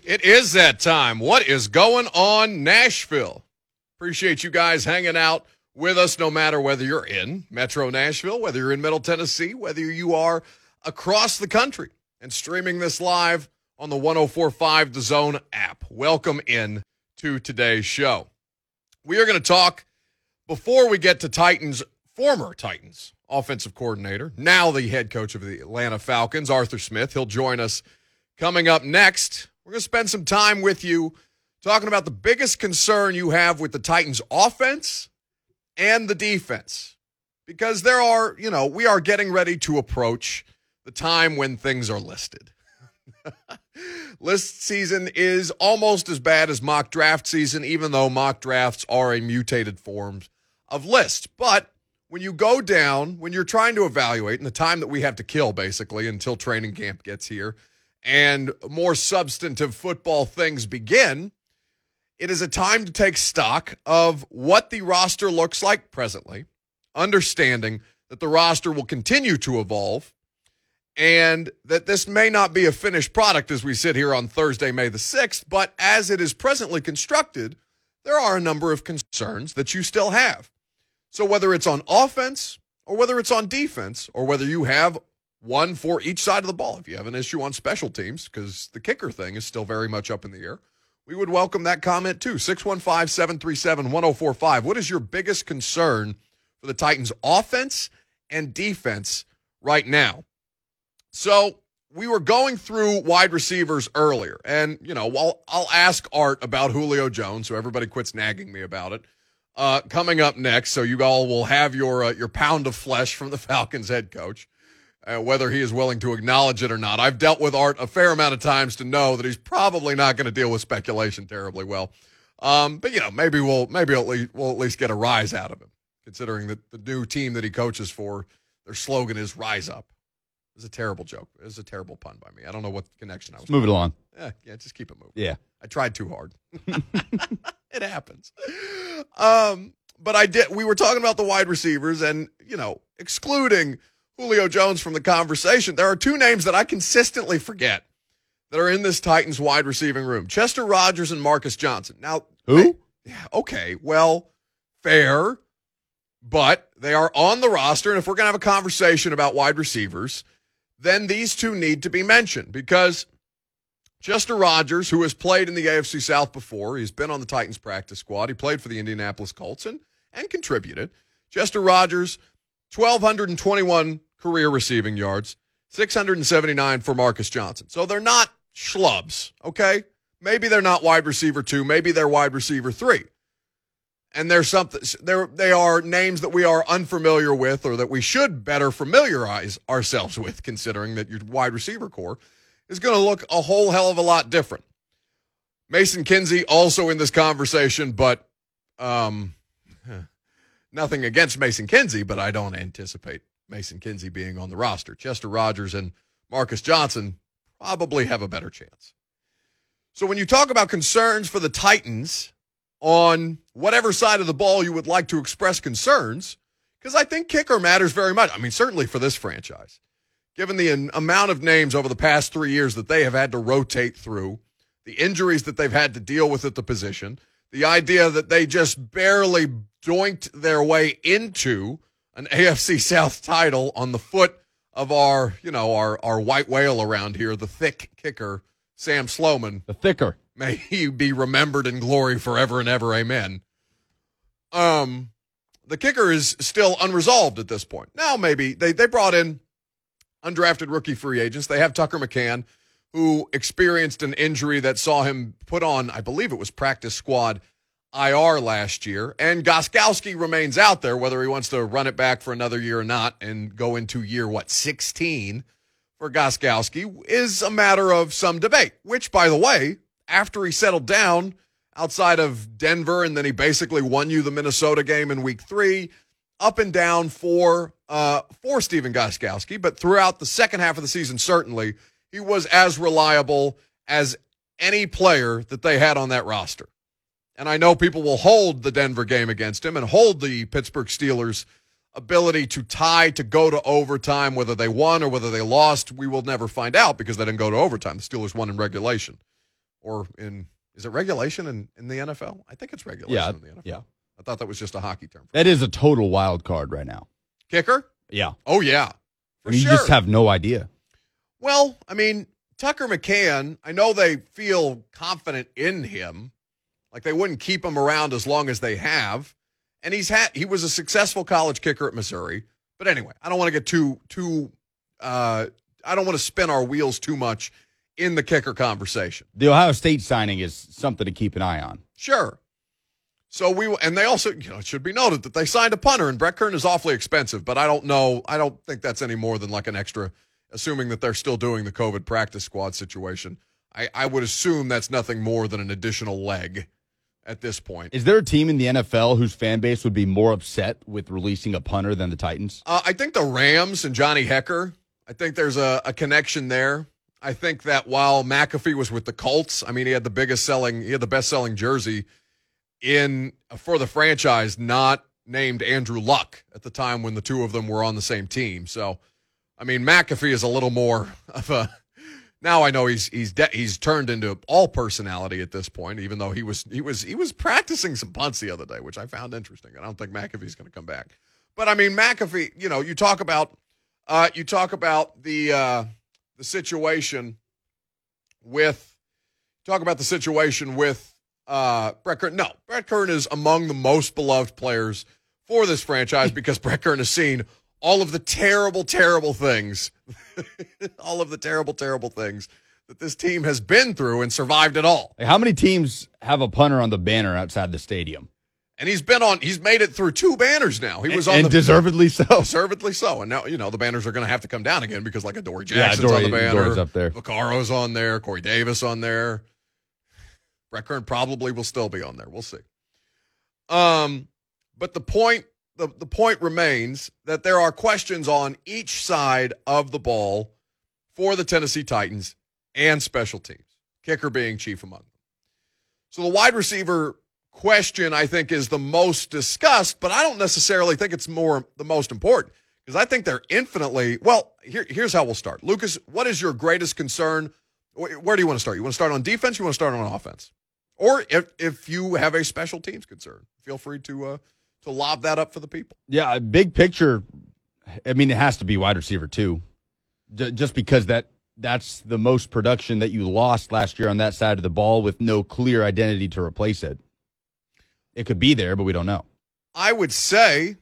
It is that time. What is going on, Nashville? Appreciate you guys hanging out with us no matter whether you're in Metro Nashville, whether you're in Middle Tennessee, whether you are across the country and streaming this live on the 104.5 The Zone app. Welcome in to today's show. We are going to talk, before we get to former Titans offensive coordinator, now the head coach of the Atlanta Falcons, Arthur Smith. He'll join us coming up next. We're going to spend some time with you talking about the biggest concern you have with the Titans offense and the defense. Because we are getting ready to approach the time when things are listed. List season is almost as bad as mock draft season, even though mock drafts are a mutated form of lists. But when you go down, when you're trying to evaluate, and the time that we have to kill, basically, until training camp gets here, and more substantive football things begin, it is a time to take stock of what the roster looks like presently, understanding that the roster will continue to evolve, and that this may not be a finished product as we sit here on Thursday, May the 6th, but as it is presently constructed, there are a number of concerns that you still have. So whether it's on offense or whether it's on defense or whether you have one for each side of the ball, if you have an issue on special teams, because the kicker thing is still very much up in the air, we would welcome that comment too. 615-737-1045. What is your biggest concern for the Titans offense and defense right now? So we were going through wide receivers earlier, and, I'll ask Art about Julio Jones, so everybody quits nagging me about it, coming up next, so you all will have your pound of flesh from the Falcons head coach, whether he is willing to acknowledge it or not. I've dealt with Art a fair amount of times to know that he's probably not going to deal with speculation terribly well. But maybe we'll at least get a rise out of him, considering that the new team that he coaches for, their slogan is "Rise Up." It was a terrible joke. It was a terrible pun by me. I don't know what connection I was. Move it along. Yeah, just keep it moving. Yeah, I tried too hard. It happens. But I did. We were talking about the wide receivers, and excluding Julio Jones from the conversation, there are two names that I consistently forget that are in this Titans wide receiving room: Chester Rogers and Marcus Johnson. Now, who? Okay, well, fair, but they are on the roster, and if we're going to have a conversation about wide receivers, then these two need to be mentioned, because Chester Rogers, who has played in the AFC South before, he's been on the Titans practice squad. He played for the Indianapolis Colts and contributed. Chester Rogers, 1,221 career receiving yards, 679 for Marcus Johnson. So they're not schlubs, okay? Maybe they're not wide receiver 2. Maybe they're wide receiver 3. And they are names that we are unfamiliar with, or that we should better familiarize ourselves with, considering that your wide receiver core is going to look a whole hell of a lot different. Mason Kinsey also in this conversation, but nothing against Mason Kinsey, but I don't anticipate Mason Kinsey being on the roster. Chester Rogers and Marcus Johnson probably have a better chance. So when you talk about concerns for the Titans on whatever side of the ball you would like to express concerns, because I think kicker matters very much. I mean, certainly for this franchise, given the amount of names over the past 3 years that they have had to rotate through, the injuries that they've had to deal with at the position, the idea that they just barely doinked their way into an AFC South title on the foot of our white whale around here, the thick kicker, Sam Sloman. The thicker. May he be remembered in glory forever and ever. Amen. The kicker is still unresolved at this point. Now, maybe they brought in undrafted rookie free agents. They have Tucker McCann, who experienced an injury that saw him put on, I believe it was practice squad IR last year. And Gostkowski remains out there, whether he wants to run it back for another year or not and go into year, 16 for Gostkowski is a matter of some debate, which, by the way, after he settled down outside of Denver, and then he basically won you the Minnesota game in week 3, up and down for Stephen Gostkowski. But throughout the second half of the season, certainly, he was as reliable as any player that they had on that roster. And I know people will hold the Denver game against him and hold the Pittsburgh Steelers' ability to tie, to go to overtime. Whether they won or whether they lost, we will never find out, because they didn't go to overtime. The Steelers won in regulation. or is it regulation in the NFL? I think it's regulation in the NFL. Yeah. I thought that was just a hockey term. That is a total wild card right now. Kicker? Yeah. Oh, yeah. For you sure. just have no idea. Well, I mean, Tucker McCann, I know they feel confident in him. Like they wouldn't keep him around as long as they have. And he was a successful college kicker at Missouri. But anyway, I don't want to get I don't want to spin our wheels too much in the kicker conversation. The Ohio State signing is something to keep an eye on. Sure. So and they also, it should be noted that they signed a punter, and Brett Kern is awfully expensive, but I don't think that's any more than like an extra, assuming that they're still doing the COVID practice squad situation. I would assume that's nothing more than an additional leg at this point. Is there a team in the NFL whose fan base would be more upset with releasing a punter than the Titans? I think the Rams and Johnny Hecker, I think there's a connection there. I think that while McAfee was with the Colts, I mean, he had the best selling jersey for the franchise, not named Andrew Luck at the time when the two of them were on the same team. So, I mean, McAfee is a little more of a. Now I know he's turned into all personality at this point, even though he was practicing some punts the other day, which I found interesting. I don't think McAfee's going to come back, but I mean McAfee. You talk about the situation with Brett Kern. No, Brett Kern is among the most beloved players for this franchise because Brett Kern has seen all of the terrible, terrible things, all of the terrible, terrible things that this team has been through and survived it all. How many teams have a punter on the banner outside the stadium? And he's made it through 2 banners now. He was on deservedly so. Deservedly so. And now, the banners are going to have to come down again because like a Dory Jackson's on the banner. Dory's up there. Vaccaro's on there. Corey Davis on there. Brett Kern probably will still be on there. We'll see. But the point remains that there are questions on each side of the ball for the Tennessee Titans and special teams, kicker being chief among them. So the wide receiver question, I think, is the most discussed, but I don't necessarily think it's the most important because I think they're infinitely – well, here's how we'll start. Lucas, what is your greatest concern? Where do you want to start? You want to start on defense? You want to start on offense? Or if you have a special teams concern, feel free to lob that up for the people. Yeah, big picture, I mean, it has to be wide receiver too, just because that's the most production that you lost last year on that side of the ball with no clear identity to replace it. It could be there, but we don't know. I would say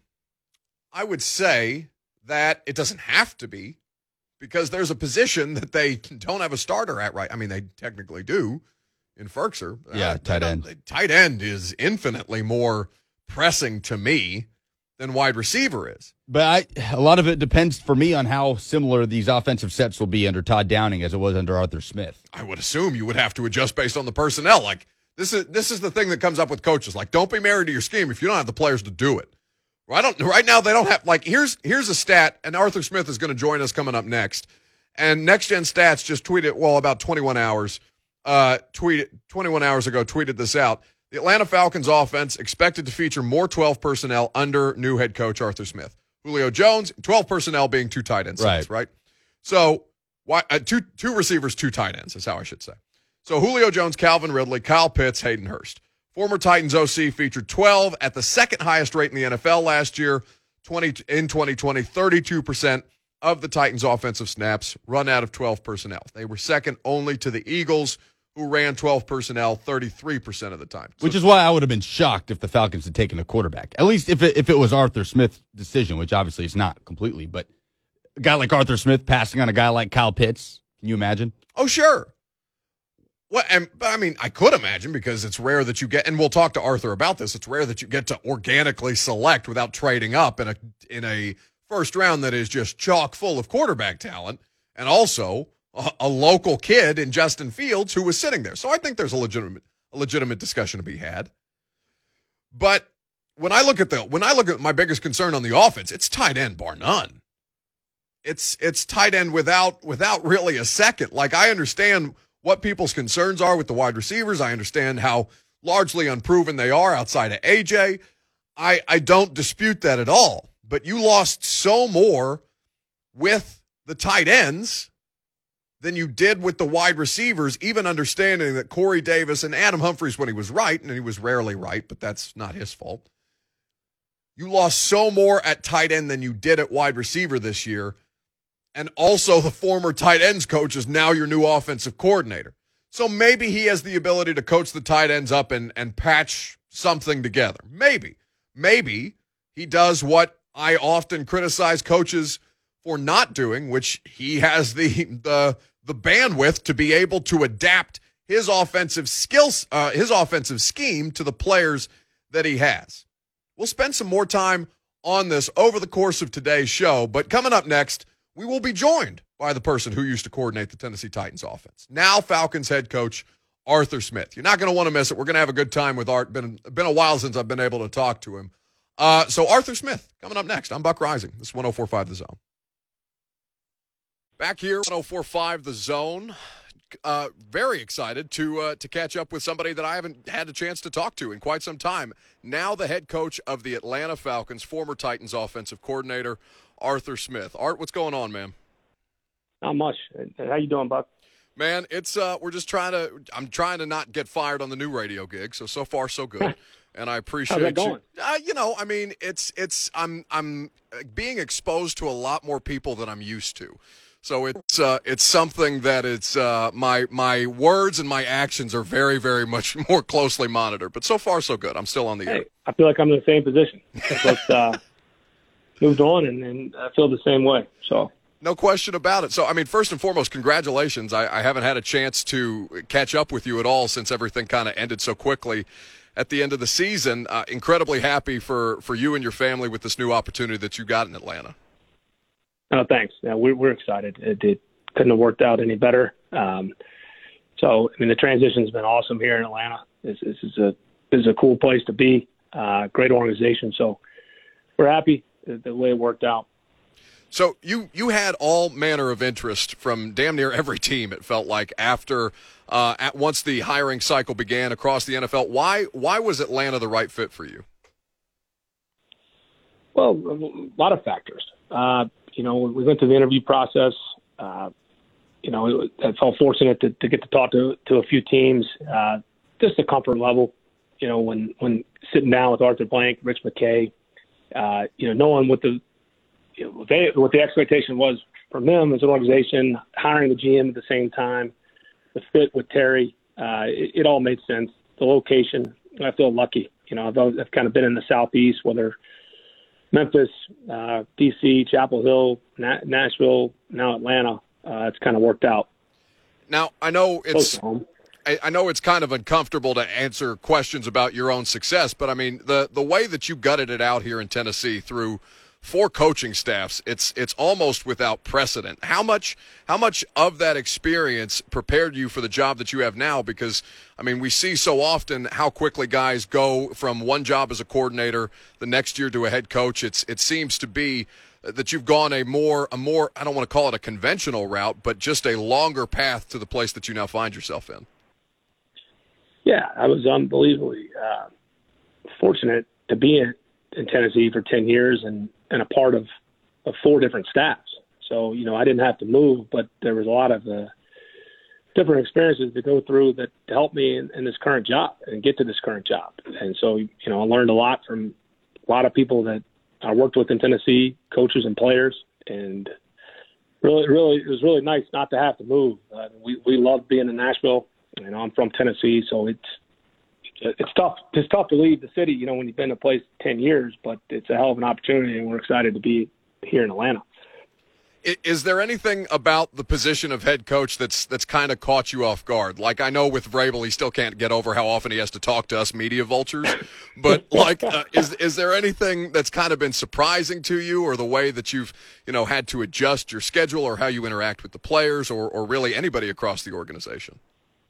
that it doesn't have to be because there's a position that they don't have a starter at right. I mean, they technically do in Ferkser. Yeah, tight end. Tight end is infinitely more pressing to me than wide receiver is. But a lot of it depends for me on how similar these offensive sets will be under Todd Downing as it was under Arthur Smith. I would assume you would have to adjust based on the personnel. Like this is the thing that comes up with coaches. Like, don't be married to your scheme if you don't have the players to do it. Right now they don't have, like, here's a stat, and Arthur Smith is going to join us coming up next. And Next Gen Stats just tweeted, about 21 hours ago, tweeted this out. The Atlanta Falcons offense expected to feature more 12 personnel under new head coach Arthur Smith. Julio Jones, 12 personnel being 2 tight ends, right? So two receivers, 2 tight ends is how I should say. So Julio Jones, Calvin Ridley, Kyle Pitts, Hayden Hurst. Former Titans OC featured 12 at the second highest rate in the NFL last year. In 2020, 32% of the Titans' offensive snaps run out of 12 personnel. They were second only to the Eagles, who ran 12 personnel 33% of the time. Which is why I would have been shocked if the Falcons had taken a quarterback. At least if it was Arthur Smith's decision, which obviously it's not completely. But a guy like Arthur Smith passing on a guy like Kyle Pitts, can you imagine? Oh, sure. But I mean, I could imagine because it's rare that you get, and we'll talk to Arthur about this, it's rare that you get to organically select without trading up in a first round that is just chock full of quarterback talent, and also a local kid in Justin Fields who was sitting there. So I think there's a legitimate discussion to be had. But when I look at my biggest concern on the offense, it's tight end bar none. It's tight end without really a second. Like, I understand what people's concerns are with the wide receivers. I understand how largely unproven they are outside of AJ. I don't dispute that at all. But you lost so more with the tight ends than you did with the wide receivers, even understanding that Corey Davis and Adam Humphries, when he was right, and he was rarely right, but that's not his fault, you lost so more at tight end than you did at wide receiver this year. And also the former tight ends coach is now your new offensive coordinator. So maybe he has the ability to coach the tight ends up and patch something together. Maybe he does what I often criticize coaches for not doing, which he has the bandwidth to be able to adapt his offensive skills, his offensive scheme to the players that he has. We'll spend some more time on this over the course of today's show, but coming up next, we will be joined by the person who used to coordinate the Tennessee Titans offense, now Falcons head coach Arthur Smith. You're not going to want to miss it. We're going to have a good time with Art. Been a while since I've been able to talk to him. So Arthur Smith coming up next. I'm Buck Rising. This is 104.5 The Zone. Back here, 104.5 The Zone. Very excited to catch up with somebody that I haven't had a chance to talk to in quite some time. Now the head coach of the Atlanta Falcons, former Titans offensive coordinator, Arthur Smith. Art, what's going on, man? Not much. How you doing, Buck? Man, it's we're just I'm trying to not get fired on the new radio gig, so far so good. And I appreciate How's that going? I mean, I'm being exposed to a lot more people than I'm used to. So it's something that it's my words and my actions are very, very much more closely monitored. But so far so good. I'm still on the air. I feel like I'm in the same position. But moved on, and I feel the same way. So. No question about it. So, I mean, first and foremost, congratulations. I haven't had a chance to catch up with you at all since everything kind of ended so quickly at the end of the season. Incredibly happy for you and your family with this new opportunity that you got in Atlanta. Oh, thanks. Yeah, we're excited. It couldn't have worked out any better. So, I mean, the transition's been awesome here in Atlanta. This is a cool place to be. Great organization. So, we're happy the way it worked out. So you had all manner of interest from damn near every team, it felt like, after once the hiring cycle began across the NFL. Why was Atlanta the right fit for you? Well, a lot of factors. We went through the interview process. I felt fortunate to get to talk to a few teams. Just the comfort level, when sitting down with Arthur Blank, Rich McKay, knowing what the expectation was from them as an organization, hiring the GM at the same time, the fit with Terry, it all made sense. The location, I feel lucky. I've kind of been in the Southeast, whether Memphis, D.C., Chapel Hill, Nashville, now Atlanta. It's kind of worked out. Now, I know it's kind of uncomfortable to answer questions about your own success, but I mean, the way that you gutted it out here in Tennessee through 4 coaching staffs, it's almost without precedent. How much of that experience prepared you for the job that you have now? Because, I mean, we see so often how quickly guys go from one job as a coordinator the next year to a head coach. It seems to be that you've gone a more I don't want to call it a conventional route, but just a longer path to the place that you now find yourself in. Yeah, I was unbelievably fortunate to be in Tennessee for 10 years and a part of 4 different staffs. So, I didn't have to move, but there was a lot of different experiences to go through that helped me in this current job and get to this current job. And so, I learned a lot from a lot of people that I worked with in Tennessee, coaches and players. And really, it was really nice not to have to move. We loved being in Nashville. I'm from Tennessee, so it's tough. It's tough to leave the city, when you've been in a place 10 years, but it's a hell of an opportunity, and we're excited to be here in Atlanta. Is there anything about the position of head coach that's kind of caught you off guard? Like, I know with Vrabel, he still can't get over how often he has to talk to us media vultures, but is there anything that's kind of been surprising to you, or the way that you've, had to adjust your schedule, or how you interact with the players, or really anybody across the organization?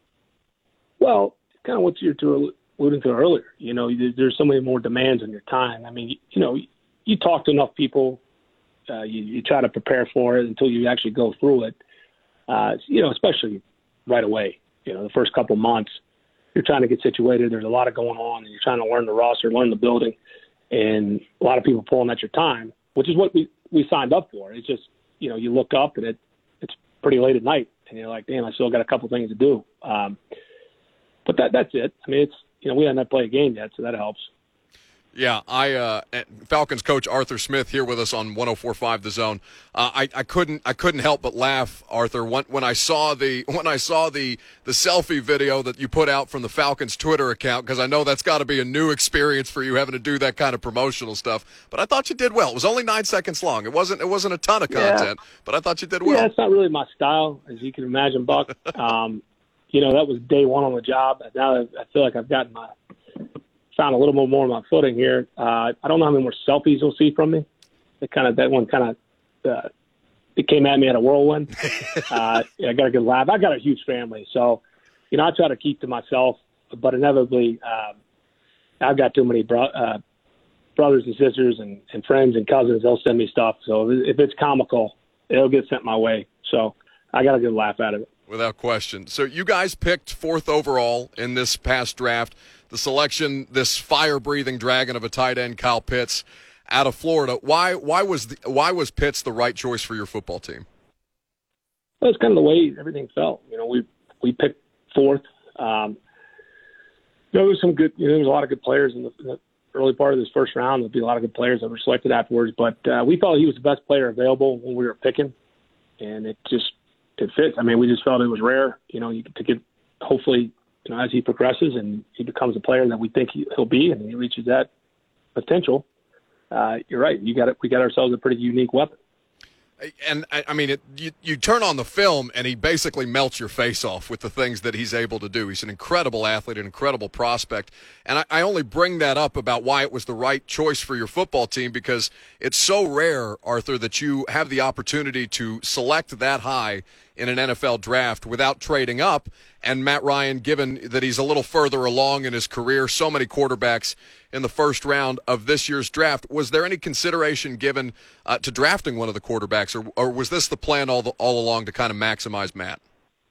Well, kind of what you're alluding to earlier. There's so many more demands on your time. I mean, you talk to enough people, you try to prepare for it until you actually go through it. Especially right away. The first couple of months, you're trying to get situated. There's a lot of going on, and you're trying to learn the roster, learn the building, and a lot of people pulling at your time, which is what we signed up for. It's just, you look up and it's pretty late at night, and you're like, damn, I still got a couple things to do. But that's it. I mean, we haven't played a game yet, so that helps. Yeah, Falcons coach Arthur Smith here with us on 104.5 The Zone. I couldn't help but laugh, Arthur, when I saw the selfie video that you put out from the Falcons Twitter account, because I know that's got to be a new experience for you having to do that kind of promotional stuff. But I thought you did well. It was only 9 seconds long. It wasn't a ton of content, but I thought you did well. Yeah, it's not really my style, as you can imagine, Buck. That was day one on the job. Now I feel like I've gotten found a little bit more of my footing here. I don't know how many more selfies you'll see from me. That one it came at me at a whirlwind. I got a good laugh. I got a huge family, so I try to keep to myself. But inevitably, I've got too many brothers and sisters and friends and cousins. They'll send me stuff. So if it's comical, it'll get sent my way. So I got a good laugh out of it. Without question. So you guys picked 4th overall in this past draft. The selection, this fire-breathing dragon of a tight end, Kyle Pitts, out of Florida. Why was Pitts the right choice for your football team? Well, it's kind of the way everything felt. We picked 4th. There was some good. There was a lot of good players in the early part of this first round. There'll be a lot of good players that were selected afterwards. But we felt he was the best player available when we were picking, and it fits. I mean, we just felt it was rare. To get hopefully. As he progresses and he becomes a player that we think he'll be, and he reaches that potential, you're right. We got ourselves a pretty unique weapon. And I mean, you turn on the film, and he basically melts your face off with the things that he's able to do. He's an incredible athlete, an incredible prospect. And I only bring that up about why it was the right choice for your football team, because it's so rare, Arthur, that you have the opportunity to select that high in an NFL draft without trading up. And Matt Ryan, given that he's a little further along in his career, so many quarterbacks in the first round of this year's draft, was there any consideration given to drafting one of the quarterbacks, or was this the plan all along to kind of maximize Matt?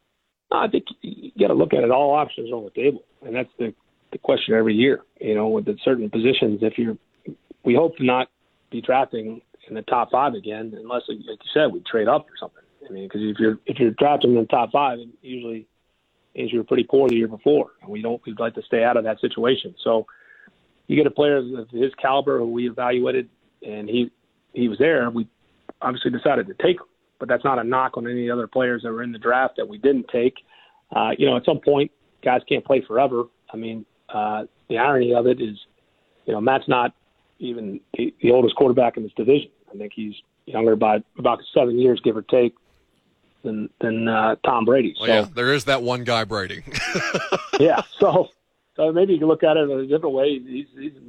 I think you got to look at it. All options are on the table, and that's the question every year. With the certain positions, we hope to not be drafting in the top 5 again, unless, like you said, we trade up or something. I mean, because if you're drafting in the top 5, it usually means you were pretty poor the year before, and we'd like to stay out of that situation. So you get a player of his caliber who we evaluated, and he was there. We obviously decided to take him, but that's not a knock on any other players that were in the draft that we didn't take. At some point, guys can't play forever. I mean, the irony of it is, Matt's not even the oldest quarterback in this division. I think he's younger by about 7 years, give or take, than Tom Brady. Well, yeah, there is that one guy, Brady. Yeah, so maybe you can look at it in a different way. He's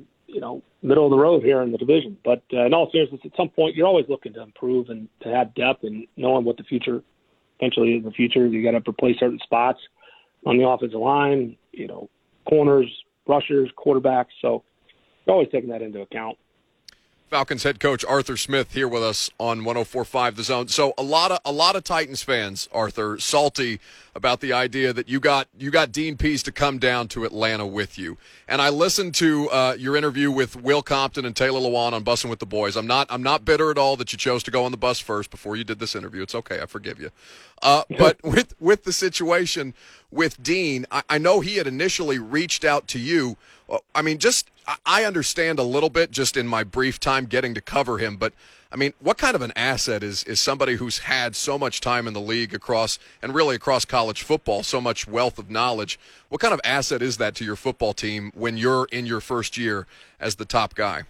middle of the road here in the division. But in all seriousness, at some point, you're always looking to improve and to have depth and knowing what the future eventually is. The future, you got to replace certain spots on the offensive line, corners, rushers, quarterbacks. So you're always taking that into account. Falcons head coach Arthur Smith here with us on 104.5 The Zone. So a lot of Titans fans, Arthur, salty about the idea that you got Dean Pease to come down to Atlanta with you. And I listened to your interview with Will Compton and Taylor Lewan on Bussin' with the Boys. I'm not bitter at all that you chose to go on the bus first before you did this interview. It's okay, I forgive you. But with the situation with Dean, I know he had initially reached out to you. I mean, I understand a little bit just in my brief time getting to cover him, but I mean, what kind of an asset is somebody who's had so much time in the league across college football, so much wealth of knowledge? What kind of asset is that to your football team when you're in your first year as the top guy?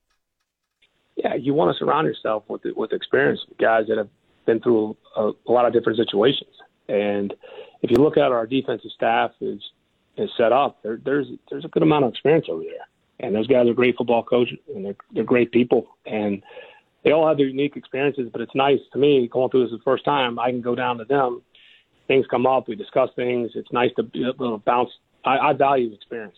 Yeah, you want to surround yourself with experienced guys that have been through a lot of different situations. And if you look at our defensive staff is set up, there's a good amount of experience over there. And those guys are great football coaches, and they're great people. And they all have their unique experiences, but it's nice to me, going through this the first time, I can go down to them. Things come up, we discuss things. It's nice to be able to bounce. I value experience.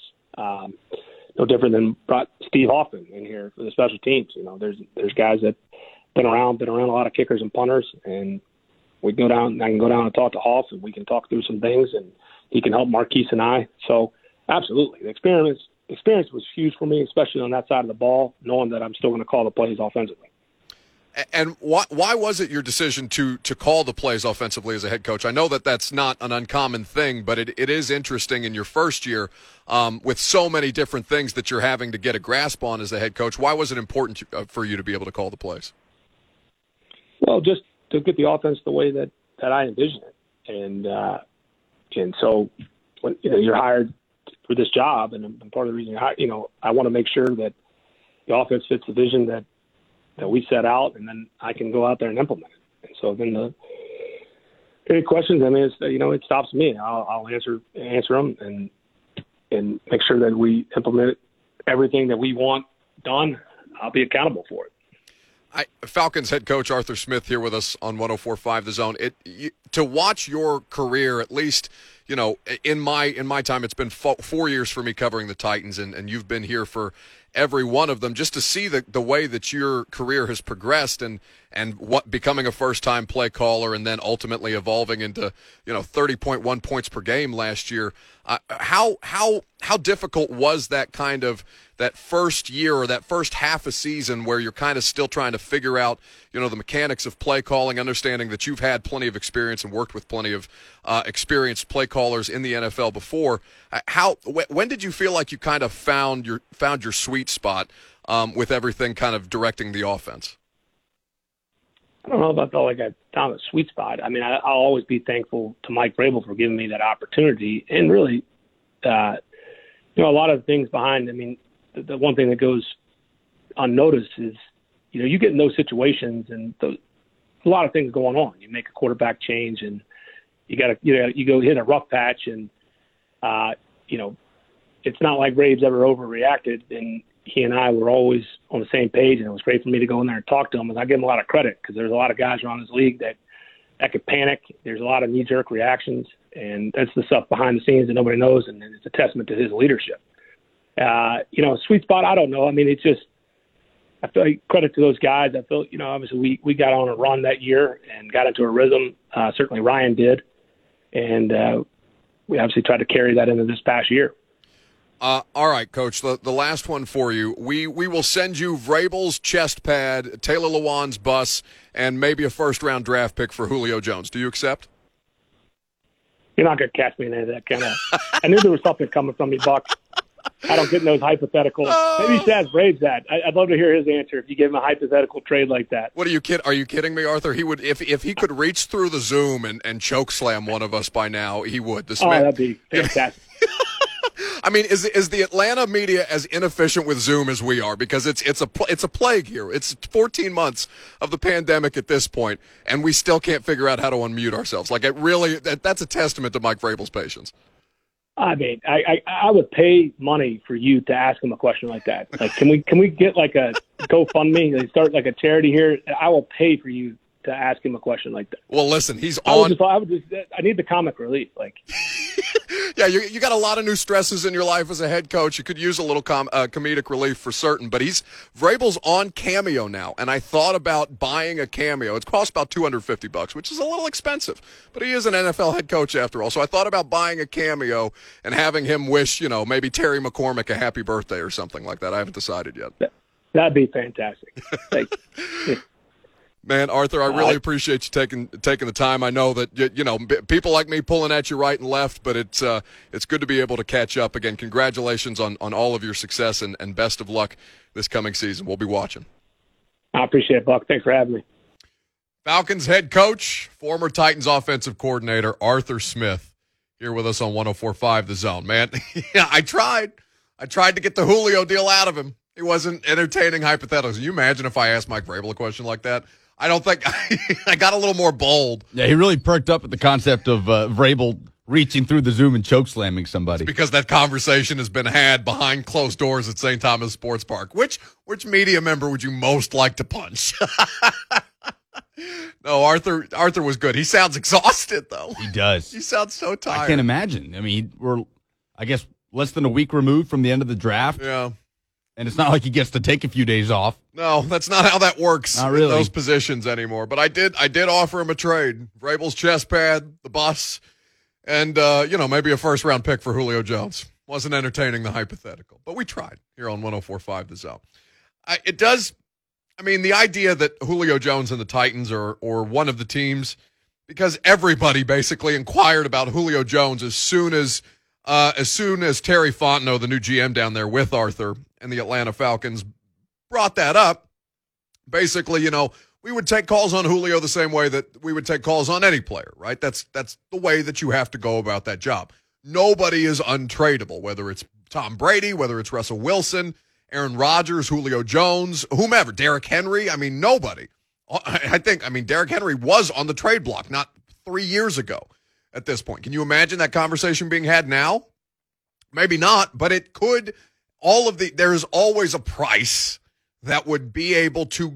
No different than brought Steve Hoffman in here for the special teams. There's guys that been around a lot of kickers and punters, and I can go down and talk to Hoff, and we can talk through some things, and he can help Marquise and I. So absolutely, the experience was huge for me, especially on that side of the ball, knowing that I'm still going to call the plays offensively. And why was it your decision to call the plays offensively as a head coach? I know that that's not an uncommon thing, but it is interesting in your first year with so many different things that you're having to get a grasp on as a head coach. Why was it important for you to be able to call the plays? Well, just to get the offense the way that I envision it, and so when you're hired for this job, and part of the reason I want to make sure that the offense fits the vision that we set out, and then I can go out there and implement it. And so then any questions, I mean, it stops me. I'll answer them and make sure that we implement everything that we want done. I'll be accountable for it. Falcons head coach Arthur Smith here with us on 104.5 The Zone. To watch your career, at least, in my time, it's been 4 years for me covering the Titans, and you've been here for every one of them. Just to see the way that your career has progressed and what becoming a first-time play caller and then ultimately evolving into 30.1 points per game last year. How difficult was that kind of that first year or that first half a season where you're kind of still trying to figure out the mechanics of play calling, understanding that you've had plenty of experience and worked with plenty of experienced play callers in the NFL before? When did you feel like you kind of found your sweet spot with everything kind of directing the offense? I don't know if I felt like I found a sweet spot. I mean, I'll always be thankful to Mike Vrabel for giving me that opportunity. And really, a lot of things behind, I mean, the one thing that goes unnoticed is, you get in those situations and a lot of things going on. You make a quarterback change and you go hit a rough patch and, it's not like Braves ever overreacted, and he and I were always on the same page, and it was great for me to go in there and talk to him. And I give him a lot of credit because there's a lot of guys around this league that could panic. There's a lot of knee-jerk reactions, and that's the stuff behind the scenes that nobody knows, and it's a testament to his leadership. Sweet spot, I don't know. I mean, it's just I feel like credit to those guys. I feel, obviously we got on a run that year and got into a rhythm. Certainly Ryan did, and we obviously tried to carry that into this past year. All right, Coach, the last one for you. We will send you Vrabel's chest pad, Taylor Lewan's bus, and maybe a first-round draft pick for Julio Jones. Do you accept? You're not going to catch me in any of that kind of – I knew there was something coming from me, Buck. I don't get in those hypotheticals. Maybe he says Braves that. I'd love to hear his answer if you give him a hypothetical trade like that. What are you kidding me, Arthur? He would if he could reach through the Zoom and choke slam one of us by now, he would. That'd be fantastic. I mean, is the Atlanta media as inefficient with Zoom as we are? Because it's a plague here. It's 14 months of the pandemic at this point, and we still can't figure out how to unmute ourselves. Like, that's a testament to Mike Vrabel's patience. I mean, I would pay money for you to ask him a question like that. Like, can we get like a GoFundMe and start like a charity here? I will pay for you to ask him a question like that. Well, listen, he's on. I need the comic relief. Like, yeah, you got a lot of new stresses in your life as a head coach. You could use a little comedic relief for certain. But Vrabel's on Cameo now, and I thought about buying a Cameo. It costs about $250, which is a little expensive. But he is an NFL head coach after all. So I thought about buying a Cameo and having him wish, maybe Terry McCormick a happy birthday or something like that. I haven't decided yet. That'd be fantastic. Thank you. Man, Arthur, I really appreciate you taking the time. I know that people like me pulling at you right and left, but it's good to be able to catch up again. Congratulations on all of your success and best of luck this coming season. We'll be watching. I appreciate it, Buck. Thanks for having me. Falcons head coach, former Titans offensive coordinator Arthur Smith, here with us on 104.5 The Zone. Man, yeah, I tried to get the Julio deal out of him. He wasn't entertaining hypotheticals. Can you imagine if I asked Mike Vrabel a question like that? I don't think I got a little more bold. Yeah, he really perked up at the concept of Vrabel reaching through the Zoom and choke slamming somebody. It's because that conversation has been had behind closed doors at St. Thomas Sports Park. Which media member would you most like to punch? No, Arthur was good. He sounds exhausted, though. He does. He sounds so tired. I can't imagine. I mean, we're, I guess, less than a week removed from the end of the draft. Yeah. And it's not like he gets to take a few days off. No, that's not how that works not really. In those positions anymore. But I did offer him a trade. Vrabel's chest pad, the bus, and maybe a first-round pick for Julio Jones. Wasn't entertaining the hypothetical. But we tried here on 104.5 The Zone. I mean, the idea that Julio Jones and the Titans or one of the teams, because everybody basically inquired about Julio Jones as soon as Terry Fontenot, the new GM down there with Arthur and the Atlanta Falcons, brought that up. Basically, we would take calls on Julio the same way that we would take calls on any player, right? That's the way that you have to go about that job. Nobody is untradeable, whether it's Tom Brady, whether it's Russell Wilson, Aaron Rodgers, Julio Jones, whomever, Derrick Henry. I mean, nobody. Derrick Henry was on the trade block not 3 years ago at this point. Can you imagine that conversation being had now? Maybe not, but it could. There's always a price that would be able to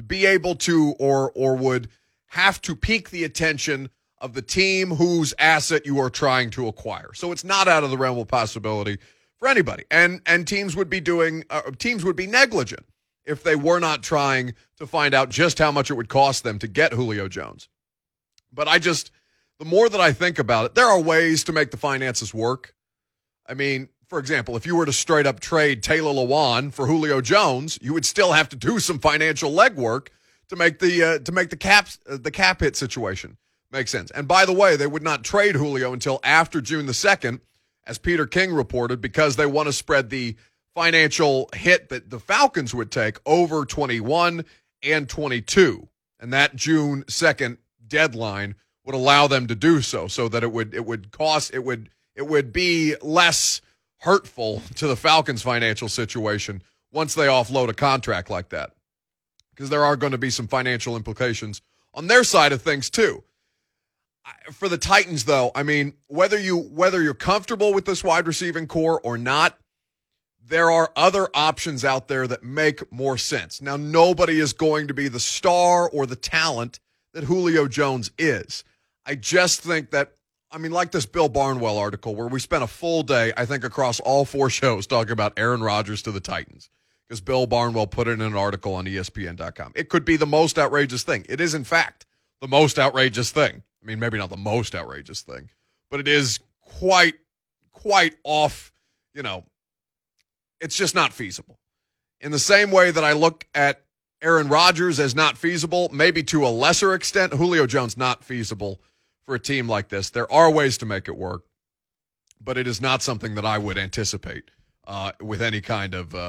or would have to pique the attention of the team whose asset you are trying to acquire. So it's not out of the realm of possibility for anybody. And teams would be negligent if they were not trying to find out just how much it would cost them to get Julio Jones. But the more that I think about it, there are ways to make the finances work. I mean, for example, if you were to straight up trade Taylor Lewan for Julio Jones, you would still have to do some financial legwork to make the cap hit situation make sense. And by the way, they would not trade Julio until after June the 2nd, as Peter King reported, because they want to spread the financial hit that the Falcons would take over 21 and 22. And that June 2nd deadline would allow them to do so that it would be less hurtful to the Falcons' financial situation once they offload a contract like that. Because there are going to be some financial implications on their side of things too. For the Titans, though, I mean, whether you're comfortable with this wide receiving core or not, there are other options out there that make more sense. Now, nobody is going to be the star or the talent that Julio Jones is. I just think that, like this Bill Barnwell article where we spent a full day, I think, across all 4 shows talking about Aaron Rodgers to the Titans, because Bill Barnwell put it in an article on ESPN.com. It could be the most outrageous thing. It is, in fact, the most outrageous thing. I mean, maybe not the most outrageous thing, but it is quite off, it's just not feasible. In the same way that I look at Aaron Rodgers as not feasible, maybe to a lesser extent, Julio Jones not feasible for a team like this. There are ways to make it work, but it is not something that I would anticipate with any kind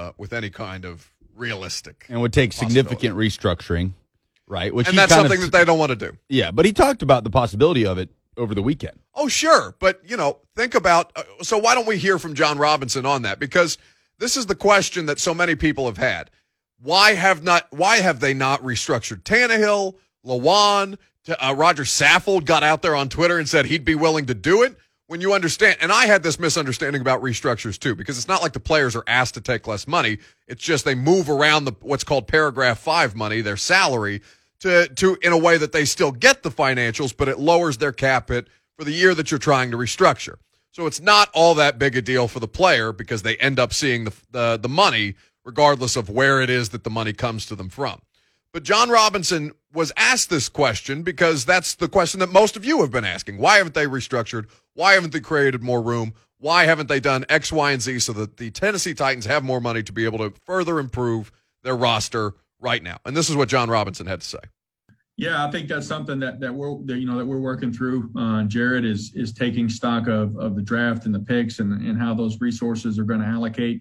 of realistic. And would take significant restructuring. Right, and that's something that they don't want to do. Yeah, but he talked about the possibility of it over the weekend. Oh, sure. But, think about so why don't we hear from John Robinson on that? Because this is the question that so many people have had. Why have they not restructured Tannehill, Lewan, Roger Saffold got out there on Twitter and said he'd be willing to do it? When you understand, and I had this misunderstanding about restructures too, because it's not like the players are asked to take less money. It's just they move around what's called paragraph 5 money, their salary, to in a way that they still get the financials, but it lowers their cap hit for the year that you're trying to restructure. So it's not all that big a deal for the player because they end up seeing the money regardless of where it is that the money comes to them from. But John Robinson was asked this question because that's the question that most of you have been asking. Why haven't they restructured? Why haven't they created more room? Why haven't they done X, Y, and Z so that the Tennessee Titans have more money to be able to further improve their roster right now? And this is what John Robinson had to say. Yeah, I think that's something that we're working through. Jared is taking stock of the draft and the picks and how those resources are going to allocate,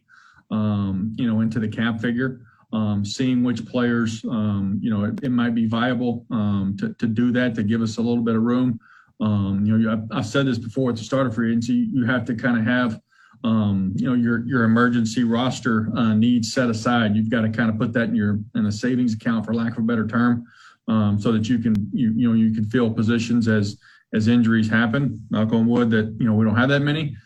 into the cap figure. Seeing which players, it might be viable to do that, to give us a little bit of room. I've said this before at the start of free agency, you have to kind of have, your emergency roster needs set aside. You've got to kind of put that in a savings account, for lack of a better term, so that you can fill positions as injuries happen. Knock on wood that, we don't have that many.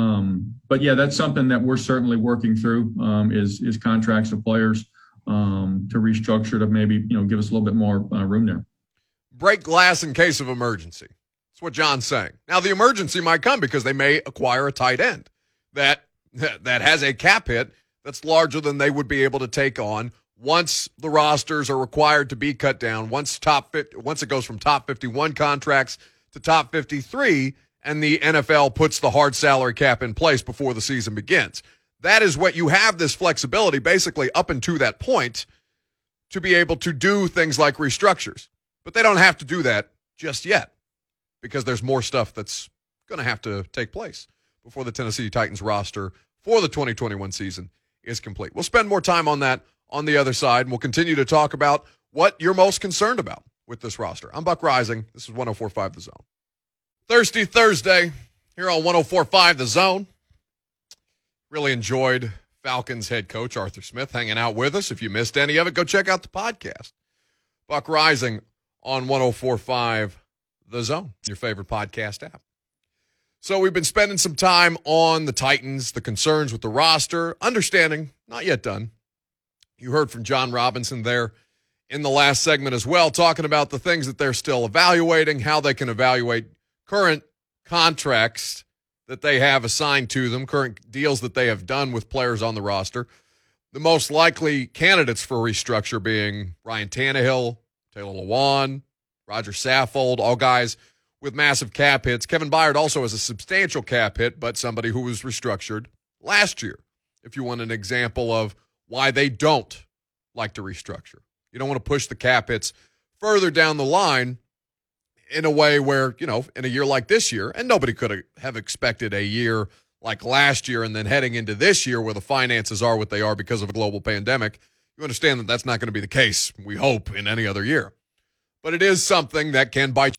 But yeah, that's something that we're certainly working through, is contracts of players to restructure to maybe, give us a little bit more room there. Break glass in case of emergency. That's what John's saying. Now, the emergency might come because they may acquire a tight end that has a cap hit that's larger than they would be able to take on once the rosters are required to be cut down, once it goes from top 51 contracts to top 53, and the NFL puts the hard salary cap in place before the season begins. That is what you have, this flexibility basically up until that point to be able to do things like restructures. But they don't have to do that just yet because there's more stuff that's going to have to take place before the Tennessee Titans roster for the 2021 season is complete. We'll spend more time on that on the other side, and we'll continue to talk about what you're most concerned about with this roster. I'm Buck Rising. This is 104.5 The Zone. Thirsty Thursday here on 104.5 The Zone. Really enjoyed Falcons head coach Arthur Smith hanging out with us. If you missed any of it, go check out the podcast. Buck Rising on 104.5 The Zone, your favorite podcast app. So we've been spending some time on the Titans, the concerns with the roster, understanding, not yet done. You heard from John Robinson there in the last segment as well, talking about the things that they're still evaluating, how they can evaluate current contracts that they have assigned to them, current deals that they have done with players on the roster. The most likely candidates for restructure being Ryan Tannehill, Taylor Lewan, Roger Saffold, all guys with massive cap hits. Kevin Byard also has a substantial cap hit, but somebody who was restructured last year, if you want an example of why they don't like to restructure. You don't want to push the cap hits further down the line in a way where, you know, in a year like this year, and nobody could have expected a year like last year and then heading into this year where the finances are what they are because of a global pandemic, you understand that that's not going to be the case, we hope, in any other year. But it is something that can bite